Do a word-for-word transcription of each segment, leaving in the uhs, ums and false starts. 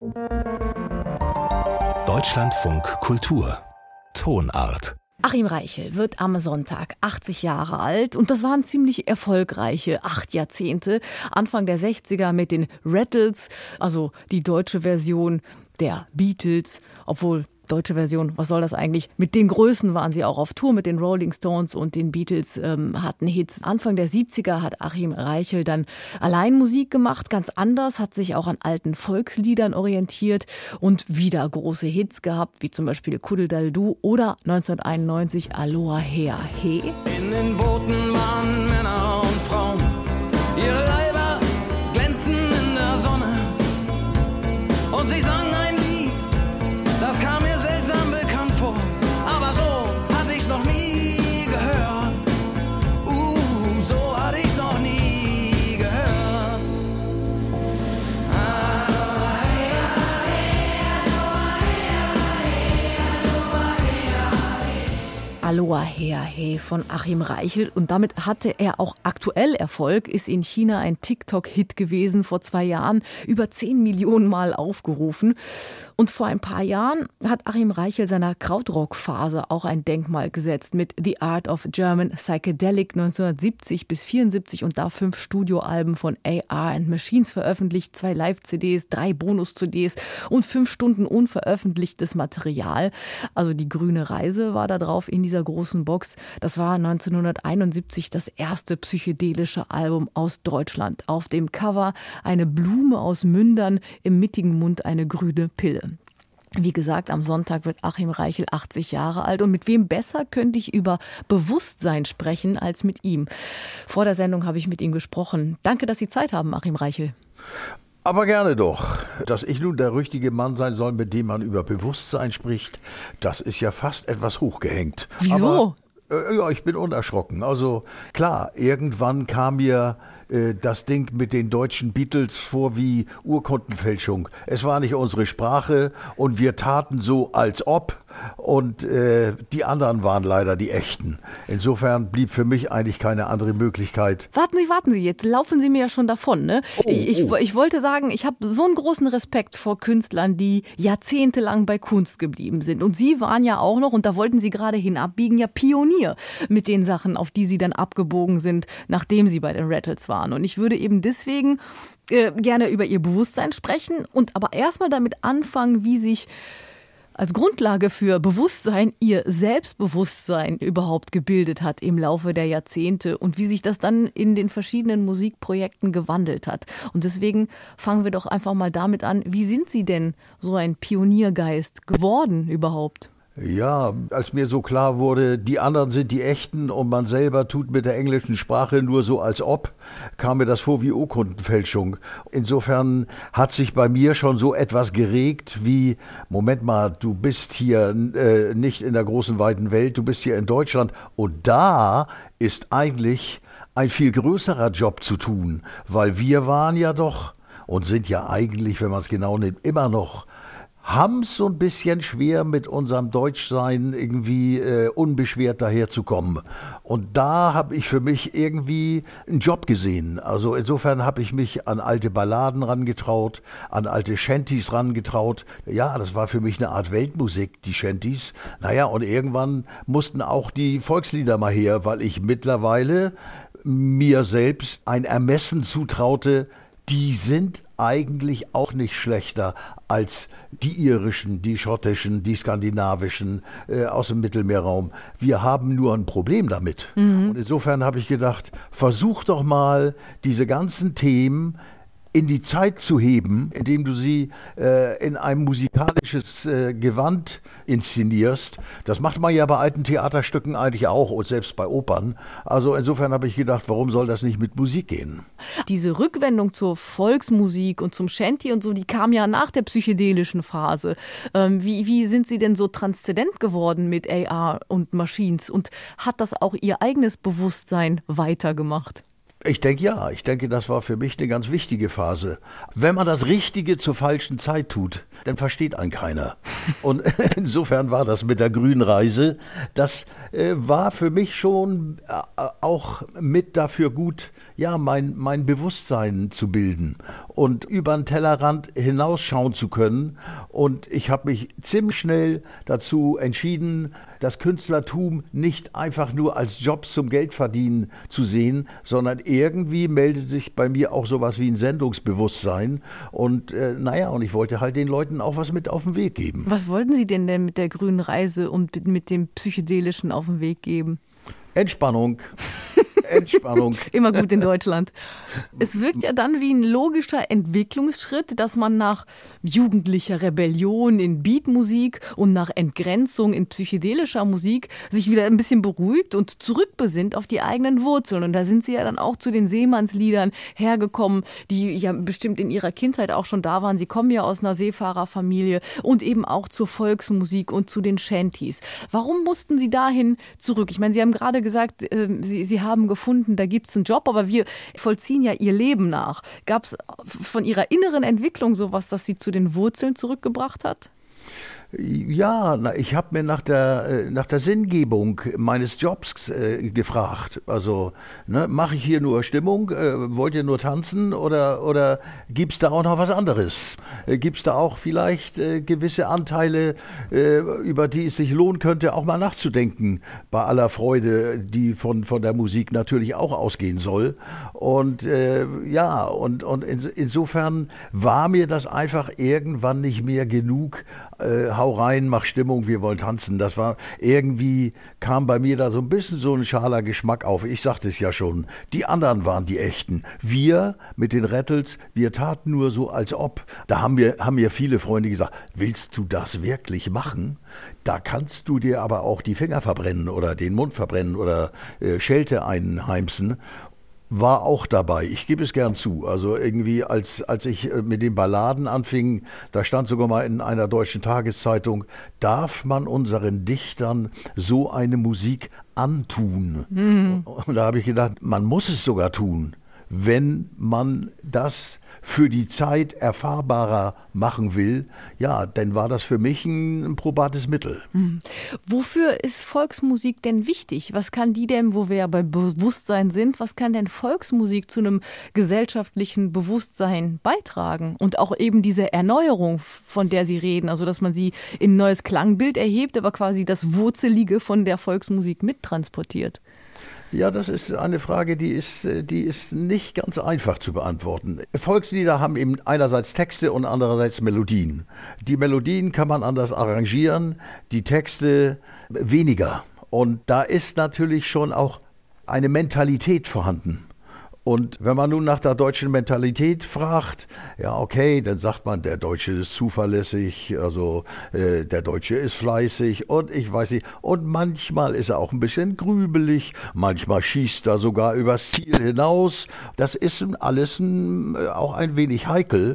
Deutschlandfunk Kultur Tonart. Achim Reichel wird am Sonntag achtzig Jahre alt und das waren ziemlich erfolgreiche acht Jahrzehnte. Anfang der sechziger mit den Rattles, also die deutsche Version der Beatles, obwohl deutsche Version, was soll das eigentlich? Mit den Größen waren sie auch auf Tour, mit den Rolling Stones und den Beatles ähm, hatten Hits. Anfang der siebziger hat Achim Reichel dann allein Musik gemacht, ganz anders, hat sich auch an alten Volksliedern orientiert und wieder große Hits gehabt, wie zum Beispiel Kuddeldaldu oder neunzehnhunderteinundneunzig Aloha Hea He. In den Booten waren Männer und Frauen, ihre Leiber glänzten in der Sonne und sie sangen ein Lied, das kam mir seltsam bekannt vor, aber so hatte ich's noch nie gehört. Uh, so hatte ich's noch nie gehört. Aloha Hea He von Achim Reichel und damit hatte er auch aktuell Erfolg, ist in China ein TikTok-Hit gewesen, vor zwei Jahren über zehn Millionen Mal aufgerufen. Und vor ein paar Jahren hat Achim Reichel seiner Krautrock-Phase auch ein Denkmal gesetzt mit The Art of German Psychedelic neunzehnhundertsiebzig bis vierundsiebzig und da fünf Studioalben von A R and Machines veröffentlicht, zwei Live-C Ds, drei Bonus-C Ds und fünf Stunden unveröffentlichtes Material. Also die grüne Reise war da drauf in dieser großen Box. Das war neunzehnhunderteinundsiebzig das erste psychedelische Album aus Deutschland. Auf dem Cover eine Blume aus Mündern, im mittigen Mund eine grüne Pille. Wie gesagt, am Sonntag wird Achim Reichel achtzig Jahre alt und mit wem besser könnte ich über Bewusstsein sprechen als mit ihm. Vor der Sendung habe ich mit ihm gesprochen. Danke, dass Sie Zeit haben, Achim Reichel. Aber gerne doch. Dass ich nun der richtige Mann sein soll, mit dem man über Bewusstsein spricht, das ist ja fast etwas hochgehängt. Wieso? Aber, äh, ja, ich bin unerschrocken. Also klar, irgendwann kam mir äh, das Ding mit den deutschen Beatles vor wie Urkundenfälschung. Es war nicht unsere Sprache und wir taten so, als ob. Und äh, die anderen waren leider die echten. Insofern blieb für mich eigentlich keine andere Möglichkeit. Warten Sie, warten Sie, jetzt laufen Sie mir ja schon davon, ne? Oh, ich, oh. ich wollte sagen, ich habe so einen großen Respekt vor Künstlern, die jahrzehntelang bei Kunst geblieben sind. Und Sie waren ja auch noch, und da wollten Sie gerade hinabbiegen, ja Pionier mit den Sachen, auf die Sie dann abgebogen sind, nachdem Sie bei den Rattles waren. Und ich würde eben deswegen äh, gerne über Ihr Bewusstsein sprechen und aber erstmal damit anfangen, wie sich als Grundlage für Bewusstsein ihr Selbstbewusstsein überhaupt gebildet hat im Laufe der Jahrzehnte und wie sich das dann in den verschiedenen Musikprojekten gewandelt hat. Und deswegen fangen wir doch einfach mal damit an, wie sind Sie denn so ein Pioniergeist geworden überhaupt? Ja, als mir so klar wurde, die anderen sind die Echten und man selber tut mit der englischen Sprache nur so als ob, kam mir das vor wie Urkundenfälschung. Insofern hat sich bei mir schon so etwas geregt wie, Moment mal, du bist hier äh, nicht in der großen weiten Welt, du bist hier in Deutschland und da ist eigentlich ein viel größerer Job zu tun, weil wir waren ja doch und sind ja eigentlich, wenn man es genau nimmt, immer noch haben es so ein bisschen schwer, mit unserem Deutschsein irgendwie äh, unbeschwert daherzukommen. Und da habe ich für mich irgendwie einen Job gesehen. Also insofern habe ich mich an alte Balladen rangetraut, an alte Shanties rangetraut. Ja, das war für mich eine Art Weltmusik, die Shanties. Naja, und irgendwann mussten auch die Volkslieder mal her, weil ich mittlerweile mir selbst ein Ermessen zutraute, die sind eigentlich auch nicht schlechter als die irischen, die schottischen, die skandinavischen äh, aus dem Mittelmeerraum. Wir haben nur ein Problem damit. Mhm. Und insofern habe ich gedacht, versuch doch mal diese ganzen Themen in die Zeit zu heben, indem du sie äh, in ein musikalisches äh, Gewand inszenierst. Das macht man ja bei alten Theaterstücken eigentlich auch und selbst bei Opern. Also insofern habe ich gedacht, warum soll das nicht mit Musik gehen? Diese Rückwendung zur Volksmusik und zum Shanty und so, die kam ja nach der psychedelischen Phase. Ähm, wie, wie sind Sie denn so transzendent geworden mit A R und Machines und hat das auch Ihr eigenes Bewusstsein weitergemacht? Ich denke ja, ich denke, das war für mich eine ganz wichtige Phase. Wenn man das Richtige zur falschen Zeit tut, dann versteht einen keiner. Und insofern war das mit der grünen Reise, das äh, war für mich schon äh, auch mit dafür gut, ja, mein, mein Bewusstsein zu bilden. und über den Tellerrand hinausschauen zu können. Und ich habe mich ziemlich schnell dazu entschieden, das Künstlertum nicht einfach nur als Job zum Geldverdienen zu sehen, sondern irgendwie meldet sich bei mir auch sowas wie ein Sendungsbewusstsein. Und äh, naja, und ich wollte halt den Leuten auch was mit auf den Weg geben. Was wollten Sie denn denn mit der grünen Reise und mit dem Psychedelischen auf den Weg geben? Entspannung. Entspannung. Immer gut in Deutschland. Es wirkt ja dann wie ein logischer Entwicklungsschritt, dass man nach jugendlicher Rebellion in Beatmusik und nach Entgrenzung in psychedelischer Musik sich wieder ein bisschen beruhigt und zurückbesinnt auf die eigenen Wurzeln. Und da sind Sie ja dann auch zu den Seemannsliedern hergekommen, die ja bestimmt in Ihrer Kindheit auch schon da waren. Sie kommen ja aus einer Seefahrerfamilie und eben auch zur Volksmusik und zu den Shanties. Warum mussten Sie dahin zurück? Ich meine, Sie haben gerade gesagt, äh, Sie, Sie haben gefunden, da gibt es einen Job, aber wir vollziehen ja Ihr Leben nach. Gab es von Ihrer inneren Entwicklung sowas, das Sie zu den Wurzeln zurückgebracht hat? Ja, na, ich habe mir nach der, nach der Sinngebung meines Jobs äh, gefragt. Also, ne, mache ich hier nur Stimmung? Äh, wollt ihr nur tanzen? Oder, oder gibt es da auch noch was anderes? Äh, gibt es da auch vielleicht äh, gewisse Anteile, äh, über die es sich lohnen könnte, auch mal nachzudenken? Bei aller Freude, die von, von der Musik natürlich auch ausgehen soll. Und äh, ja, und, und in, insofern war mir das einfach irgendwann nicht mehr genug. Äh, hau rein, mach Stimmung, wir wollen tanzen. Das war irgendwie, kam bei mir da so ein bisschen so ein schaler Geschmack auf. Ich sagte es ja schon, die anderen waren die Echten. Wir mit den Rattles, wir taten nur so, als ob. Da haben mir, haben mir viele Freunde gesagt, willst du das wirklich machen? Da kannst du dir aber auch die Finger verbrennen oder den Mund verbrennen oder äh, Schelte einheimsen. War auch dabei. Ich gebe es gern zu. Also irgendwie, als, als ich mit den Balladen anfing, da stand sogar mal in einer deutschen Tageszeitung, darf man unseren Dichtern so eine Musik antun? Mhm. Und da habe ich gedacht, man muss es sogar tun, wenn man das für die Zeit erfahrbarer machen will, ja, dann war das für mich ein, ein probates Mittel. Hm. Wofür ist Volksmusik denn wichtig? Was kann die denn, wo wir ja bei Bewusstsein sind, was kann denn Volksmusik zu einem gesellschaftlichen Bewusstsein beitragen? Und auch eben diese Erneuerung, von der Sie reden, also dass man sie in ein neues Klangbild erhebt, aber quasi das Wurzelige von der Volksmusik mittransportiert. Ja, das ist eine Frage, die ist, die ist nicht ganz einfach zu beantworten. Volkslieder haben eben einerseits Texte und andererseits Melodien. Die Melodien kann man anders arrangieren, die Texte weniger. Und da ist natürlich schon auch eine Mentalität vorhanden. Und wenn man nun nach der deutschen Mentalität fragt, ja okay, dann sagt man, der Deutsche ist zuverlässig, also äh, der Deutsche ist fleißig und ich weiß nicht. Und manchmal ist er auch ein bisschen grübelig, manchmal schießt er sogar übers Ziel hinaus. Das ist alles ein, auch ein wenig heikel.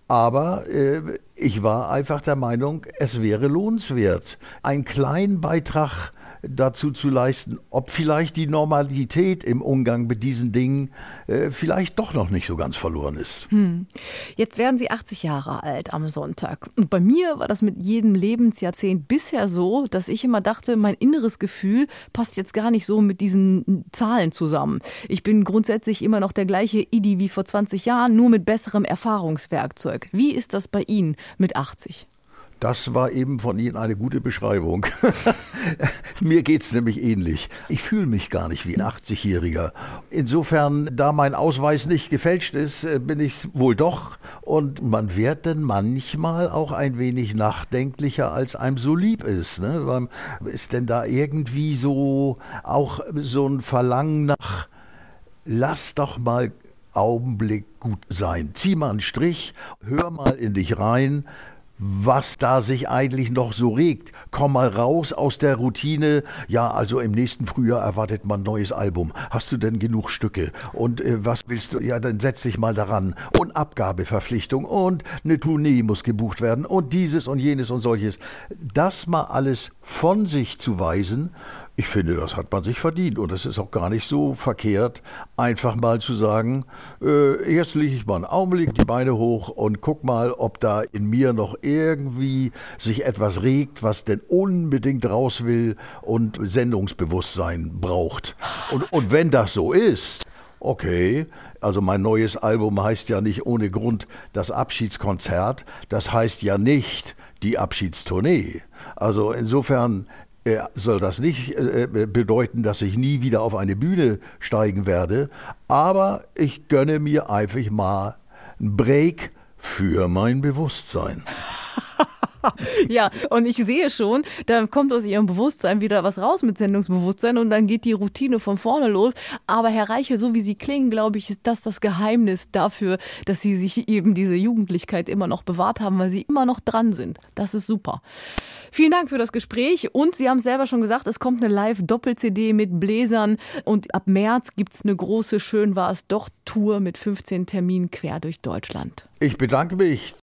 Aber äh, ich war einfach der Meinung, es wäre lohnenswert, einen kleinen Beitrag dazu zu leisten, ob vielleicht die Normalität im Umgang mit diesen Dingen äh, vielleicht doch noch nicht so ganz verloren ist. Hm. Jetzt werden Sie achtzig Jahre alt am Sonntag. Und bei mir war das mit jedem Lebensjahrzehnt bisher so, dass ich immer dachte, mein inneres Gefühl passt jetzt gar nicht so mit diesen Zahlen zusammen. Ich bin grundsätzlich immer noch der gleiche Idi wie vor zwanzig Jahren, nur mit besserem Erfahrungswerkzeug. Wie ist das bei Ihnen mit achtzig? Das war eben von Ihnen eine gute Beschreibung. Mir geht's nämlich ähnlich. Ich fühle mich gar nicht wie ein achtzigjähriger. Insofern, da mein Ausweis nicht gefälscht ist, bin ich es wohl doch. Und man wird dann manchmal auch ein wenig nachdenklicher, als einem so lieb ist. Ne? Ist denn da irgendwie so auch so ein Verlangen nach, lass doch mal Augenblick gut sein. Zieh mal einen Strich, hör mal in dich rein, was da sich eigentlich noch so regt. Komm mal raus aus der Routine. Ja, also im nächsten Frühjahr erwartet man ein neues Album. Hast du denn genug Stücke? Und äh, was willst du? Ja, dann setz dich mal daran. Und Abgabeverpflichtung und eine Tournee muss gebucht werden und dieses und jenes und solches. Das mal alles von sich zu weisen, ich finde, das hat man sich verdient und es ist auch gar nicht so verkehrt, einfach mal zu sagen, äh, jetzt lege ich mal einen Augenblick die Beine hoch und guck mal, ob da in mir noch irgendwie sich etwas regt, was denn unbedingt raus will und Sendungsbewusstsein braucht. Und, und wenn das so ist, Okay, also mein neues Album heißt ja nicht ohne Grund das Abschiedskonzert, das heißt ja nicht die Abschiedstournee. Also insofern äh, soll das nicht äh, bedeuten, dass ich nie wieder auf eine Bühne steigen werde, aber ich gönne mir einfach mal einen Break für mein Bewusstsein. Ja, und ich sehe schon, da kommt aus Ihrem Bewusstsein wieder was raus mit Sendungsbewusstsein und dann geht die Routine von vorne los. Aber Herr Reichel, so wie Sie klingen, glaube ich, ist das das Geheimnis dafür, dass Sie sich eben diese Jugendlichkeit immer noch bewahrt haben, weil Sie immer noch dran sind. Das ist super. Vielen Dank für das Gespräch und Sie haben es selber schon gesagt, es kommt eine Live-Doppel-C D mit Bläsern und ab März gibt es eine große Schön war es doch Tour mit fünfzehn Terminen quer durch Deutschland. Ich bedanke mich.